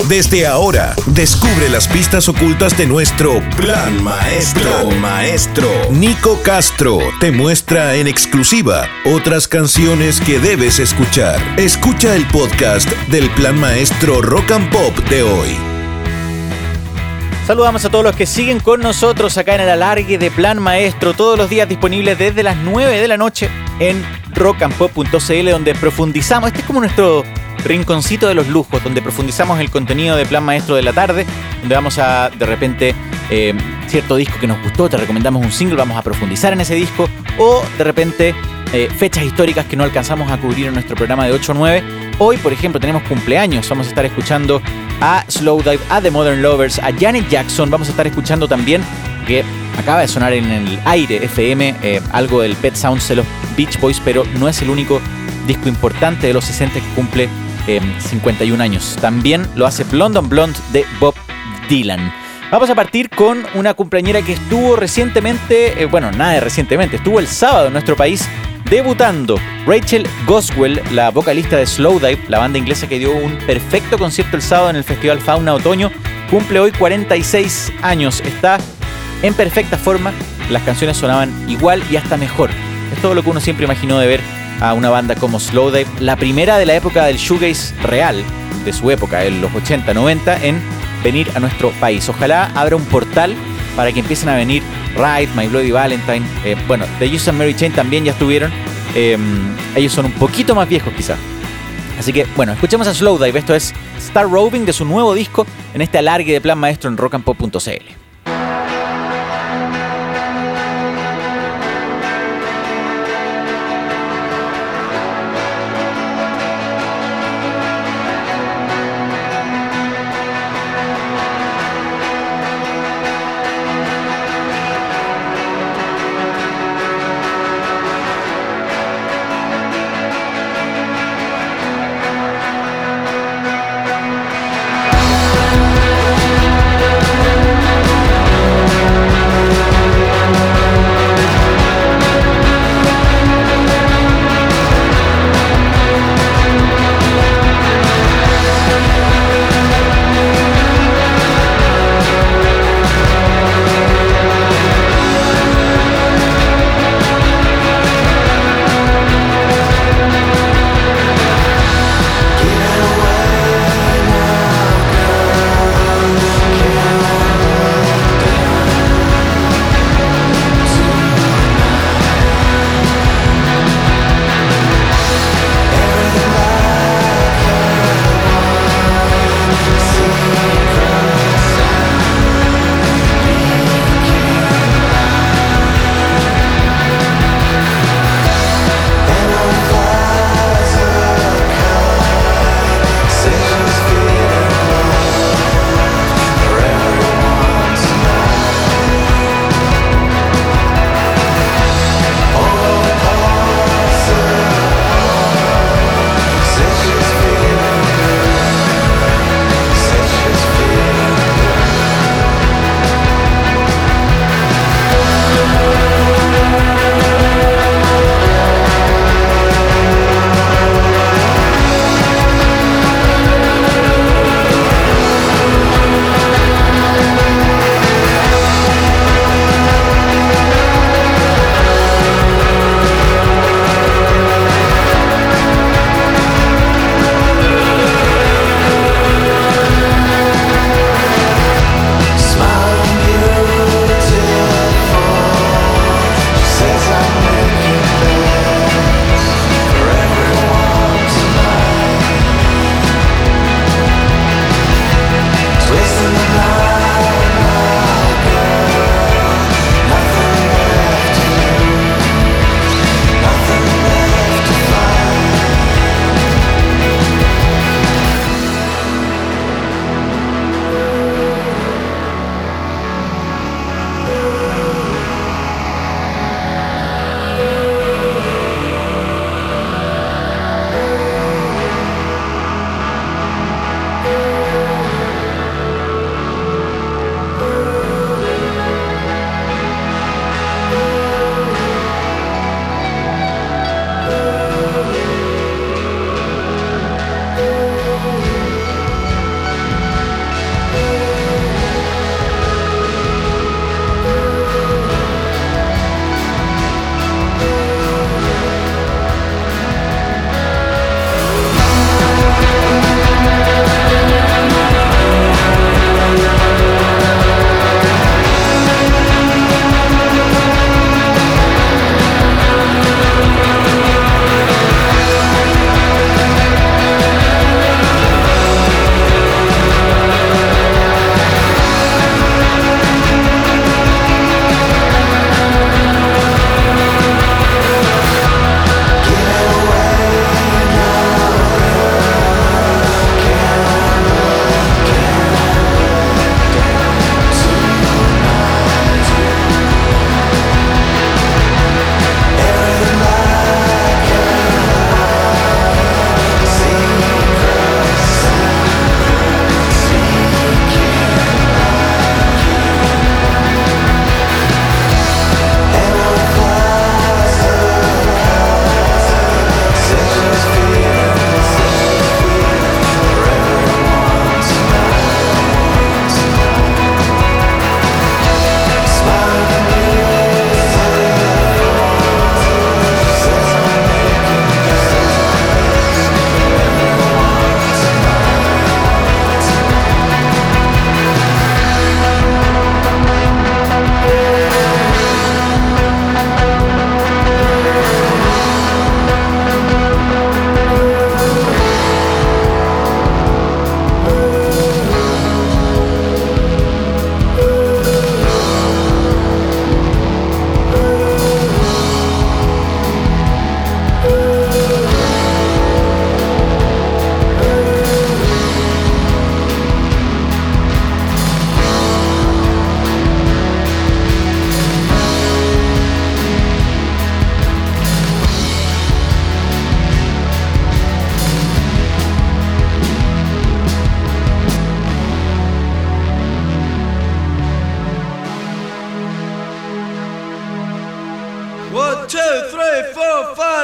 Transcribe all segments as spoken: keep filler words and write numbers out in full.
Desde ahora, descubre las pistas ocultas de nuestro Plan Maestro. Plan Maestro. Nico Castro te muestra en exclusiva otras canciones que debes escuchar. Escucha el podcast del Plan Maestro Rock and Pop de hoy. Saludamos a todos los que siguen con nosotros acá en el alargue de Plan Maestro, todos los días disponibles desde las nueve de la noche en rock and pop punto c l, donde profundizamos. Este es como nuestro rinconcito de los lujos, donde profundizamos el contenido de Plan Maestro de la tarde, donde vamos a, de repente, eh, cierto disco que nos gustó, te recomendamos un single, vamos a profundizar en ese disco, o de repente eh, fechas históricas que no alcanzamos a cubrir en nuestro programa de ocho a nueve. Hoy, por ejemplo, tenemos cumpleaños, vamos a estar escuchando a Slowdive, a The Modern Lovers, a Janet Jackson, vamos a estar escuchando también, que acaba de sonar en el aire F M, eh, algo del Pet Sounds de los Beach Boys, pero no es el único disco importante de los sesenta que cumple Eh, cincuenta y un años. También lo hace Blonde on Blonde de Bob Dylan. Vamos a partir con una cumpleañera que estuvo recientemente, eh, bueno, nada de recientemente, estuvo el sábado en nuestro país debutando. Rachel Goswell, la vocalista de Slowdive, la banda inglesa que dio un perfecto concierto el sábado en el Festival Fauna Otoño, cumple hoy cuarenta y seis años. Está en perfecta forma, las canciones sonaban igual y hasta mejor. Es todo lo que uno siempre imaginó de ver a una banda como Slowdive, la primera de la época del shoegaze real, de su época, en los ochenta, noventa, en venir a nuestro país. Ojalá abra un portal para que empiecen a venir Ride, My Bloody Valentine, eh, bueno, The Use and Mary Chain también ya estuvieron, eh, ellos son un poquito más viejos quizás. Así que, bueno, escuchemos a Slowdive, esto es Star Roving de su nuevo disco, en este alargue de Plan Maestro en rock and pop punto c l. We'll be right back.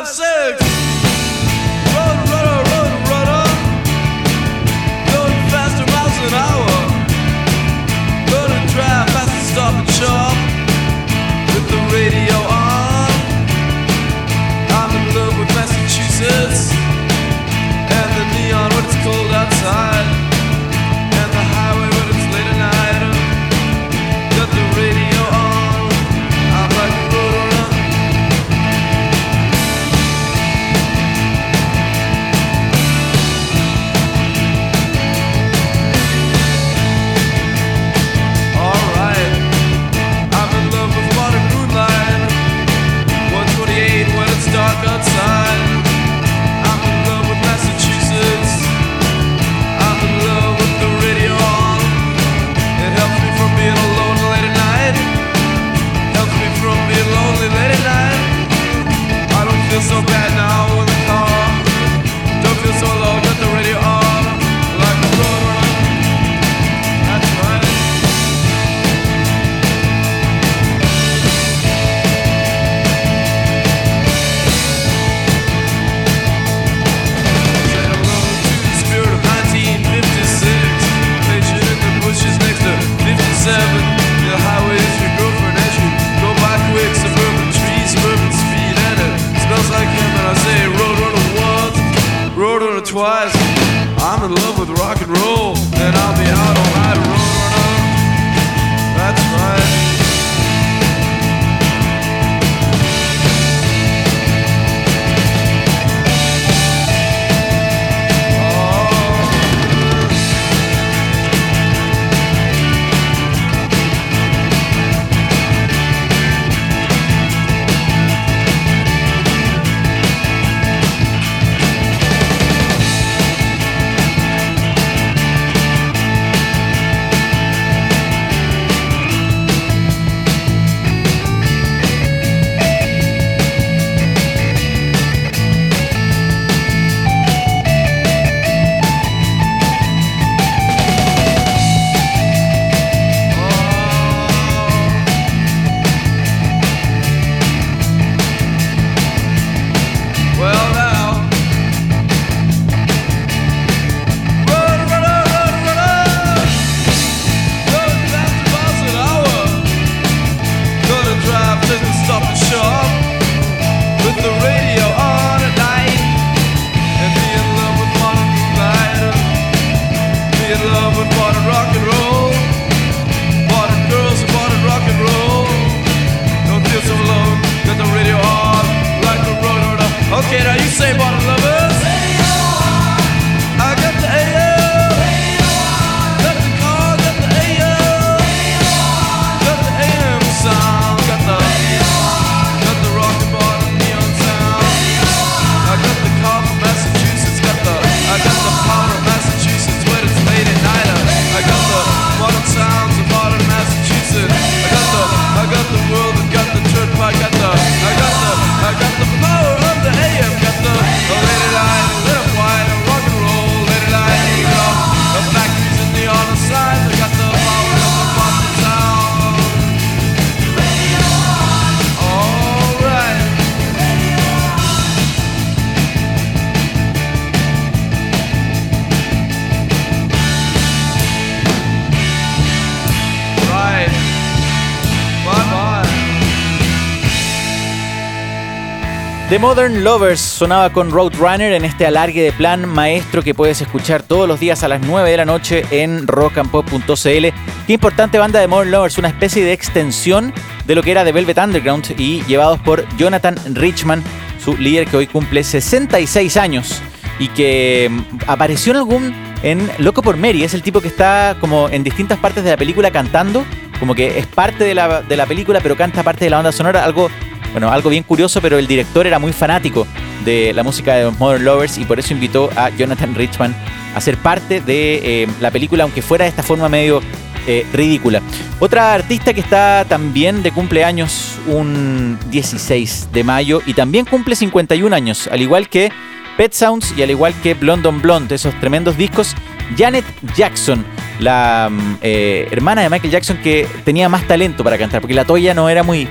The Modern Lovers sonaba con Roadrunner en este alargue de Plan Maestro que puedes escuchar todos los días a las nueve de la noche en rock and pop punto c l. Qué importante banda de Modern Lovers, una especie de extensión de lo que era The Velvet Underground y llevados por Jonathan Richman, su líder que hoy cumple sesenta y seis años y que apareció en algún en Loco por Mary. Es el tipo que está como en distintas partes de la película cantando, como que es parte de la, de la película pero canta parte de la banda sonora, algo... Bueno, algo bien curioso, pero el director era muy fanático de la música de Modern Lovers y por eso invitó a Jonathan Richman a ser parte de eh, la película, aunque fuera de esta forma medio eh, ridícula. Otra artista que está también de cumpleaños un dieciséis de mayo y también cumple cincuenta y un años, al igual que Pet Sounds y al igual que Blonde on Blonde, esos tremendos discos. Janet Jackson, la eh, hermana de Michael Jackson que tenía más talento para cantar, porque la Toya no era muy...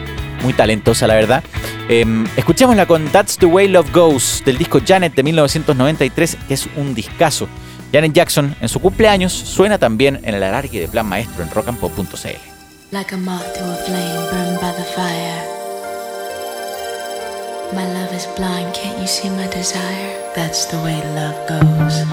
muy talentosa, la verdad. Eh, escuchémosla con That's the Way Love Goes, del disco Janet de mil novecientos noventa y tres, que es un discazo. Janet Jackson, en su cumpleaños, suena también en el alargue de Plan Maestro en rock and pop punto c l. Like a moth to a flame burned by the fire. My love is blind, can't you see my desire? That's the way love goes.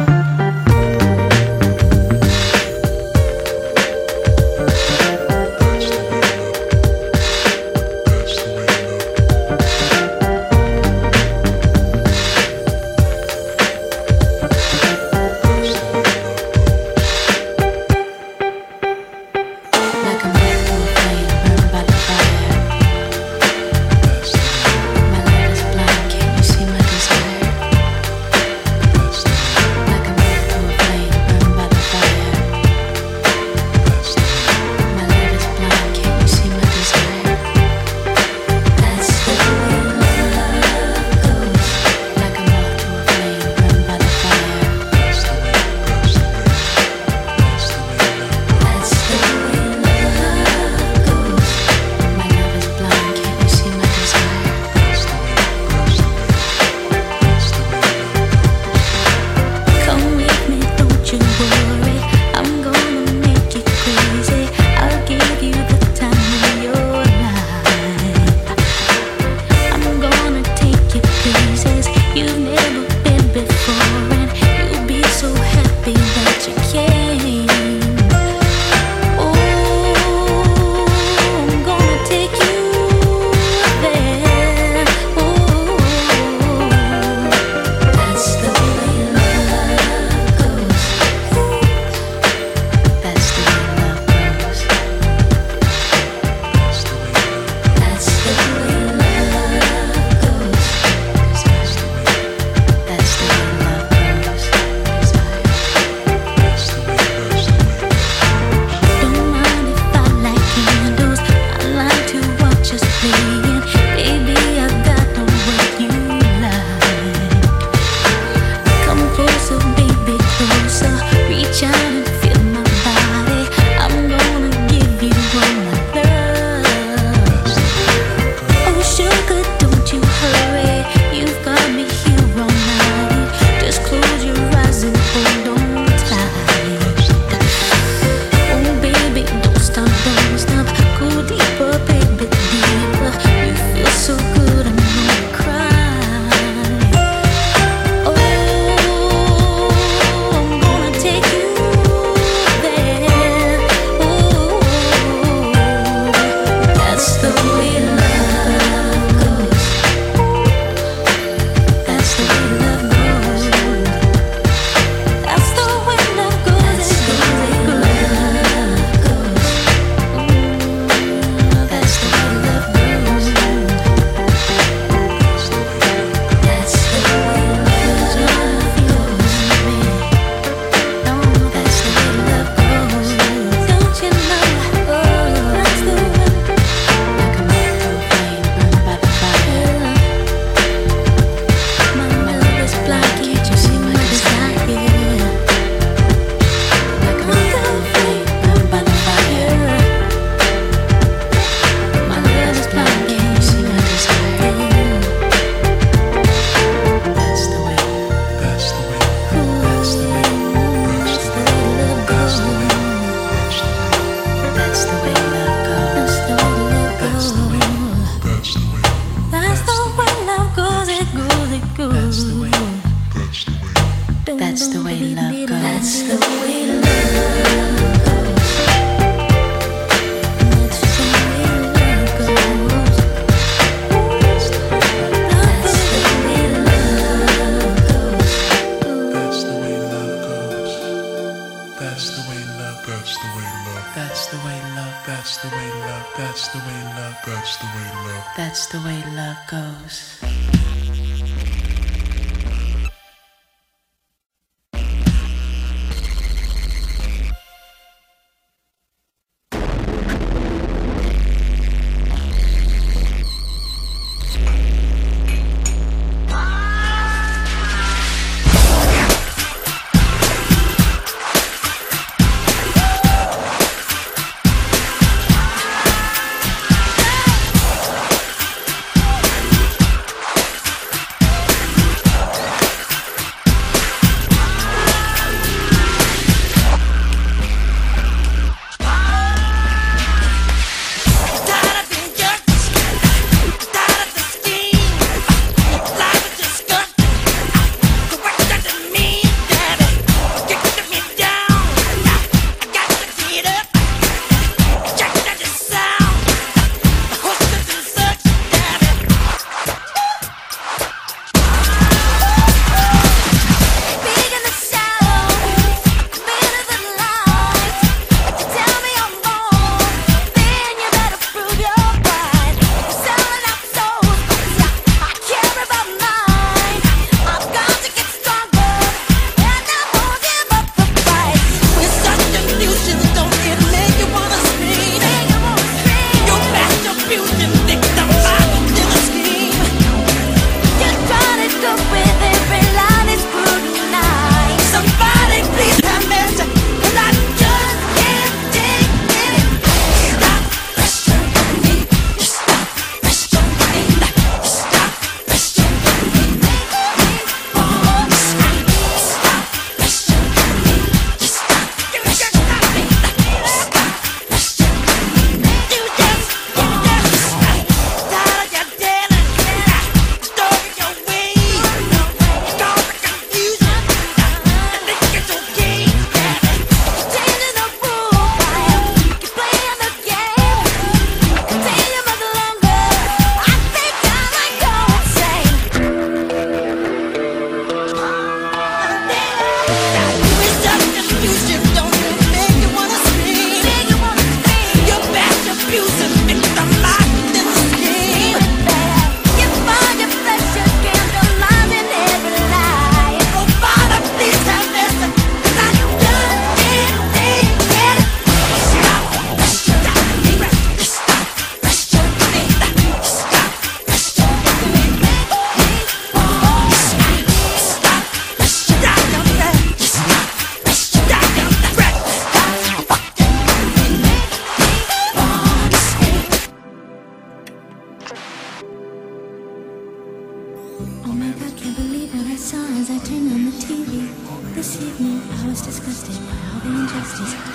That's the way love goes.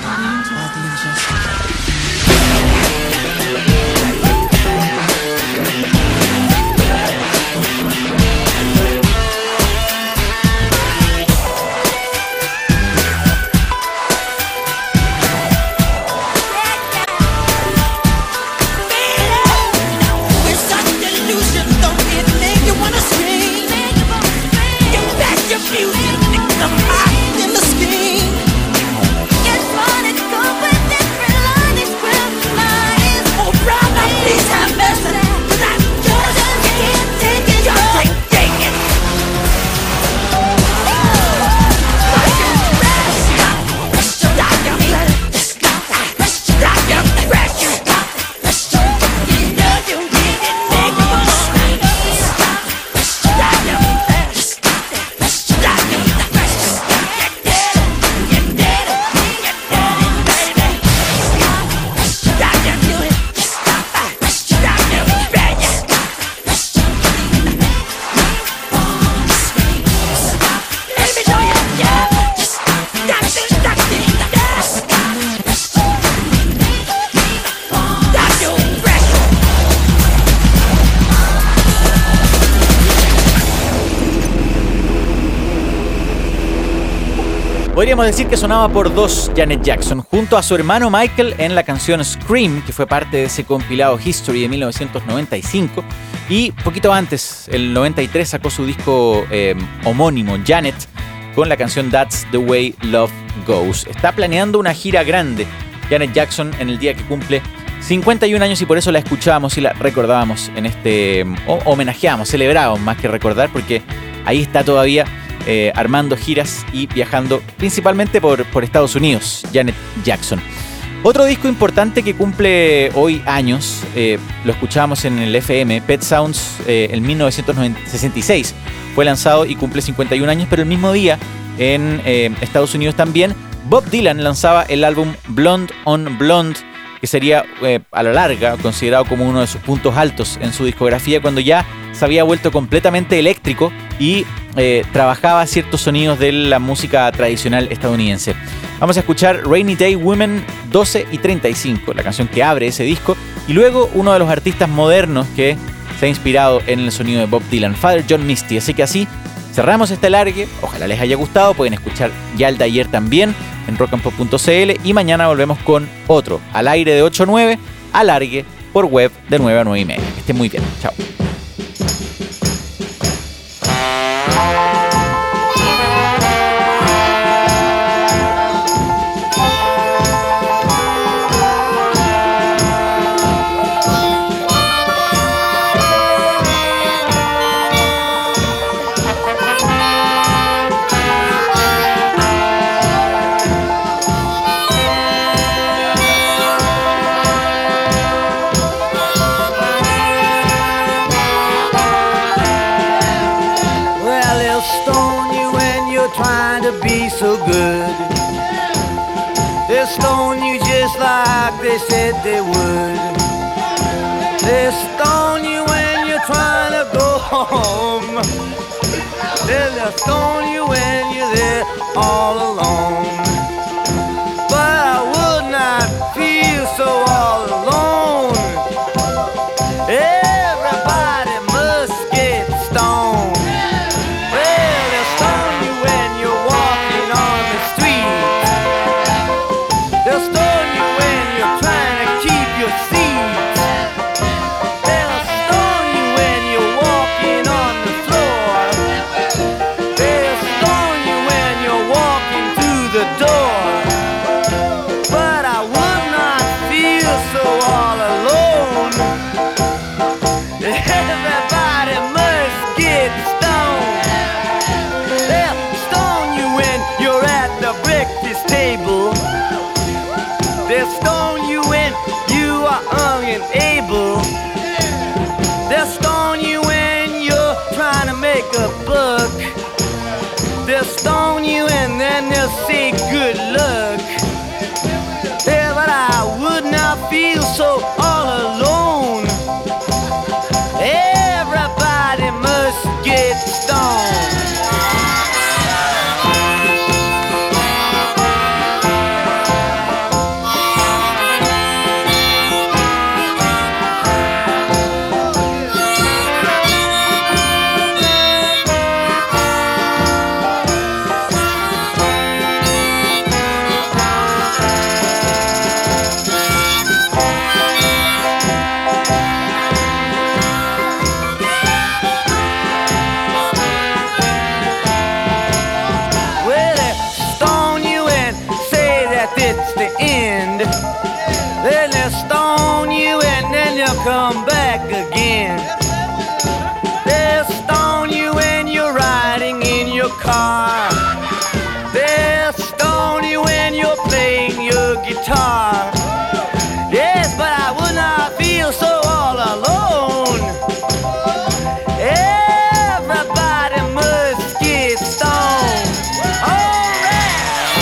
Podríamos decir que sonaba por dos Janet Jackson, junto a su hermano Michael en la canción Scream, que fue parte de ese compilado History de mil novecientos noventa y cinco. Y poquito antes, el noventa y tres, sacó su disco eh, homónimo, Janet, con la canción That's the Way Love Goes. Está planeando una gira grande, Janet Jackson, en el día que cumple cincuenta y un años, y por eso la escuchábamos y la recordábamos en este... o homenajeábamos, celebrábamos más que recordar, porque ahí está todavía eh, armando giras y viajando principalmente por, por Estados Unidos, Janet Jackson. Otro disco importante que cumple hoy años, eh, lo escuchábamos en el F M, Pet Sounds, eh, en mil novecientos sesenta y seis fue lanzado y cumple cincuenta y un años, pero el mismo día en eh, Estados Unidos también Bob Dylan lanzaba el álbum Blonde on Blonde, que sería eh, a la larga considerado como uno de sus puntos altos en su discografía, cuando ya se había vuelto completamente eléctrico y eh, trabajaba ciertos sonidos de la música tradicional estadounidense. Vamos a escuchar Rainy Day Women doce y treinta y cinco, la canción que abre ese disco, y luego uno de los artistas modernos que se ha inspirado en el sonido de Bob Dylan, Father John Misty. Así que así cerramos este alargue, ojalá les haya gustado, pueden escuchar ya el de ayer también en rock and pop punto c l, y mañana volvemos con otro, al aire de ocho a nueve, alargue por web de nueve a nueve y media. Que estén muy bien, chao. So good, they'll stone you just like they said they would. They'll stone you when you're trying to go home. They'll stone you when you're there all alone. But I would not feel so all alone. Everybody must get stoned. Able. They'll stone you when you're trying to make a buck. They'll stone you and then they'll say good luck. Yeah, but I would not feel so all alone. Everybody must get stoned. it's the end. Then they'll stone you and then they'll come back again. They'll stone you when you're riding in your car. They'll stone you when you're playing your guitar. Yes, but I would not feel so all alone. Everybody must get stoned. All right.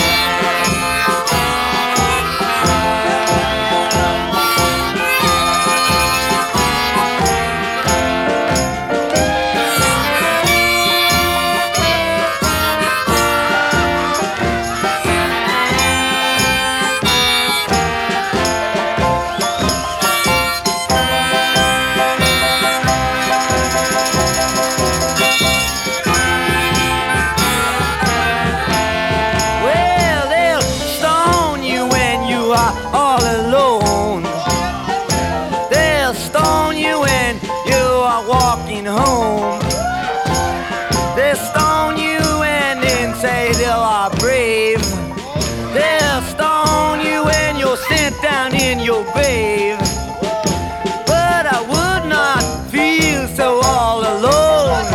Well, they'll stone you when you are all alone. They'll stone you when you are walking home. They'll stone you and then say they are brave. They'll stone you when you're sent down in your grave. But I would not feel so all alone.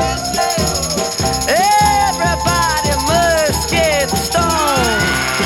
Everybody must get stoned.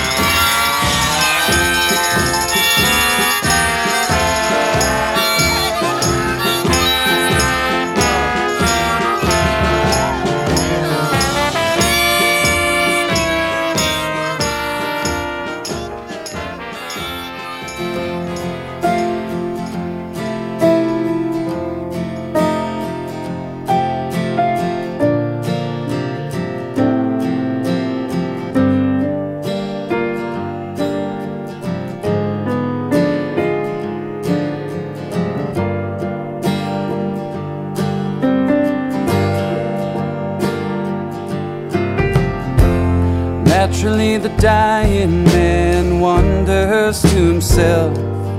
Naturally, the dying man wonders to himself,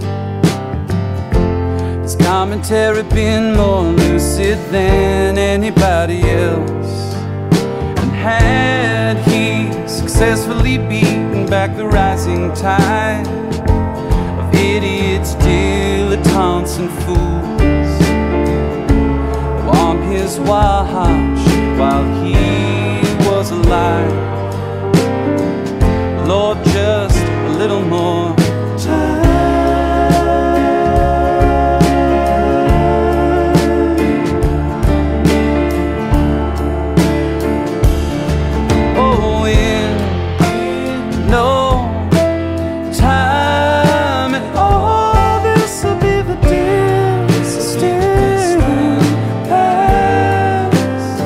has commentary been more lucid than anybody else? And had he successfully beaten back the rising tide of idiots, dilettantes, and fools on his watch while he was alive? Lord, just a little more time. Oh, in no time at all, this will be the distant past.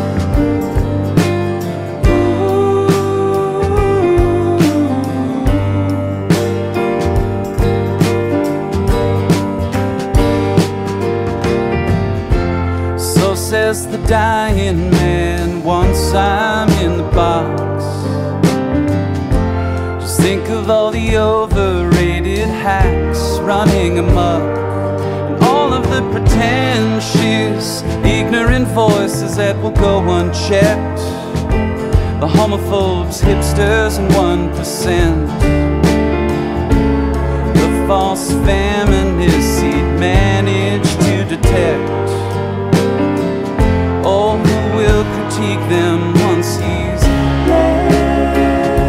Says the dying man once I'm in the box. Just think of all the overrated hacks running amok, and all of the pretentious, ignorant voices that will go unchecked. The homophobes, hipsters, and one percent. The false feminists he'd managed to detect. Oh, who will critique them once he's left?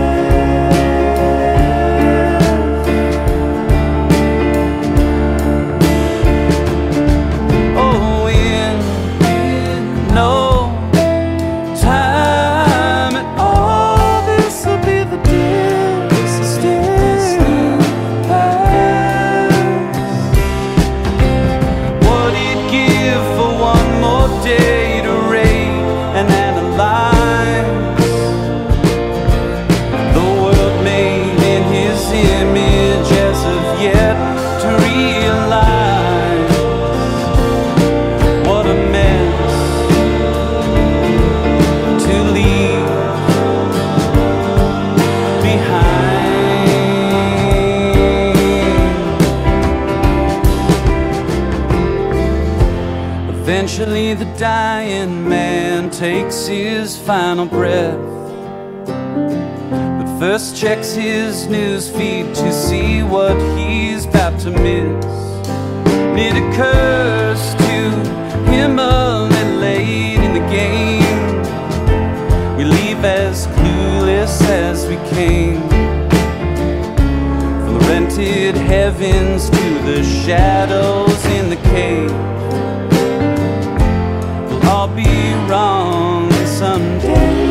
Oh, in, in no time at all, this will be the distant past. What'd it give for one more day and analyze the world made in his image, as of yet to realize what a mess to leave behind. Eventually the dying man takes his final breath, but first checks his news feed to see what he's about to miss. It occurs to him a little late in the game. We leave as clueless as we came. From the rented heavens to the shadows in the cave. We'll all be wrong someday.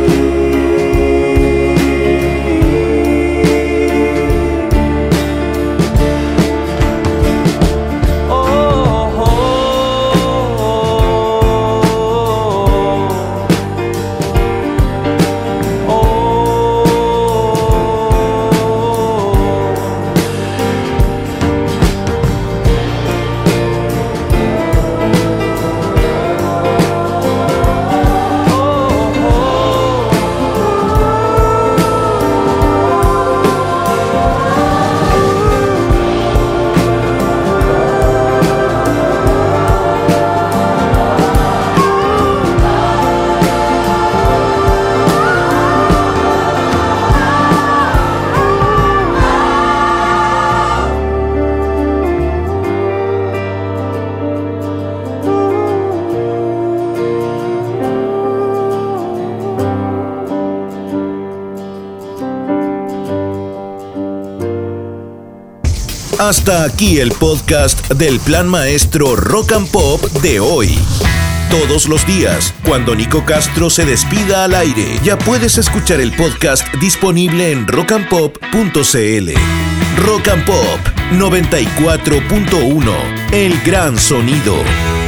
Hasta aquí el podcast del Plan Maestro Rock and Pop de hoy. Todos los días, cuando Nico Castro se despida al aire, ya puedes escuchar el podcast disponible en rock and pop punto c l. Rock and Pop noventa y cuatro punto uno, el gran sonido.